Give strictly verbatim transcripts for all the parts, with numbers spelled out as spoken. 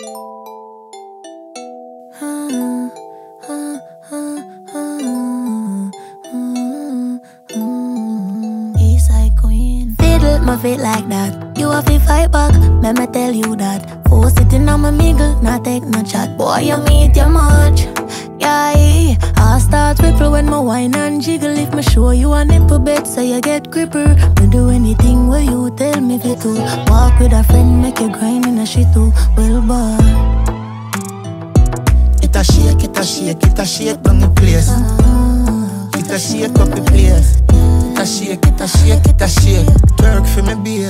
Eastside queen. Fiddle my feet like that. You have to fight back, let me tell you that. Four sitting on my mingle, not take no chat. Boy, you meet you much. Yeah, I start ripple when my wine and jiggle. If me show you a nipple bed, so you get gripper. Me do anything where you tell me fit to. Walk with a friend, make you grind in a shit too. Well, boy, it a shake, it a shake, it a shake down the place. It a shake up the place. It a shake, it a shake, it a shake. Twerk for me beer.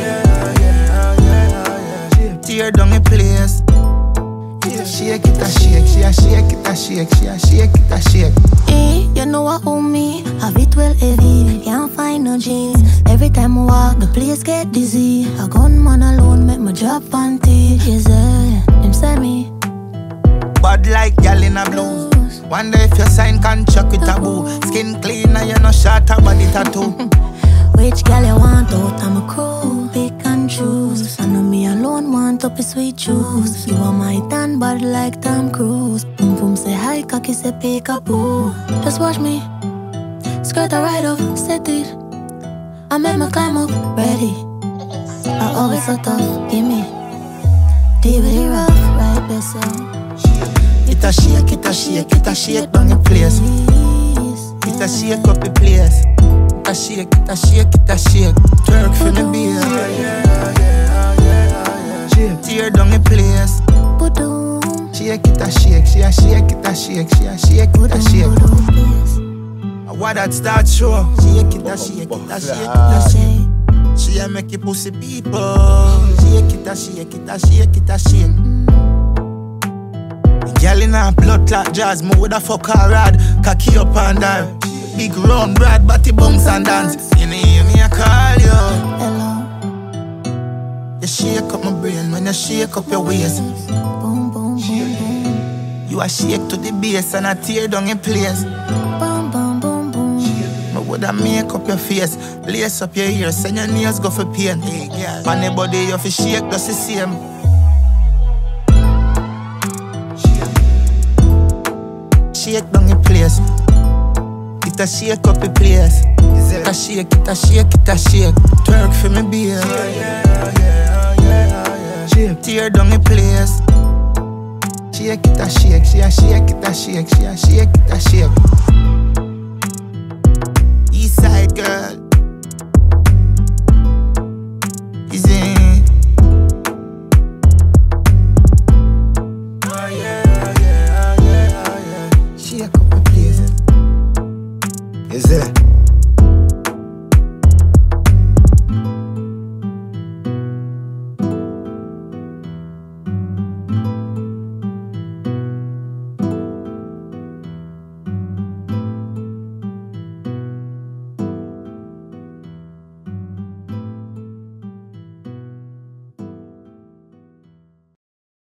Tear down the place. It a shake, it a shake, she a shake, it a shake, she a shake, it a shake. Hey, you know what own me? Have it well heavy, can't find no jeans. Every time I walk, the place get dizzy. A gunman alone make my drop panty. Yes, uh, him say me bad like gal in a blues. Wonder if you sign contract with a boo. Skin clean and you no short a body tattoo. Which gal you want out? I'm a crew, pick and choose. I know me alone want up a sweet juice. You are my tan bad like Tom Cruise. Boom boom say hi, cocky say peekaboo. Just watch me, skirt a ride up, set it. I make my climb up, ready. I always so tough, give me D V D rough, right better. It a shake, it a shake, it a shake down the place. It a shake up the place. It a shake, it a shake, it a shake. Twerk for me beer. Tear down the place. Shake it a shake, she a shake it a shake, she a shake it a shake. What that start show? Shake it a shake, it a shake, it a shake. She a make you pussy people. Shake it a shake, it a shake, it a shake. Girl in her blood clot jazz, me woulda fuck her rad. Cocky up and down. Big round broad body bounce and dance. You know me I call you. Hello. You shake up my brain when you shake up your waist. Boom boom boom boom. You a shake to the base and I tear down your place. Boom boom boom boom. Me woulda make up your face, lace up your ears, and your nails go for pain. Hey girl, on the body you fi shake just the same. Shake down the place. It a shake up the place. It a shake, it a shake, it a shake. Twerk for me beer. Tear down the place. Shake it a shake, she a shake it a shake, she a shake it a shake. Eastside girl. Easy. Shake up the place. Is it?